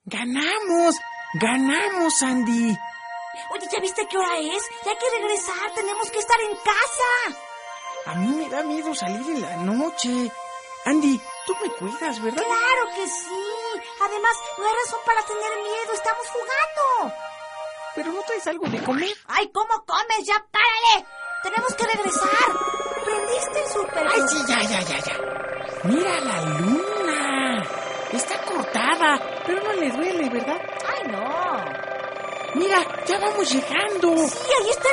¡Ganamos! ¡Ganamos, Andy! Oye, ¿ya viste qué hora es? Ya hay que regresar, tenemos que estar en casa. A mí me da miedo salir en la noche. Andy, tú me cuidas, ¿verdad? Claro que sí. Además, no hay razón para tener miedo, estamos jugando. ¿Pero no traes algo de comer? ¡Ay, cómo comes! ¡Ya párale! Tenemos que regresar. ¿Prendiste el súper? ¡Ay, sí, ya! ¡Mira la luna! Está cortada, pero no le duele, ¿verdad? ¡Ay, no! ¡Mira, ya vamos llegando! Sí, ahí está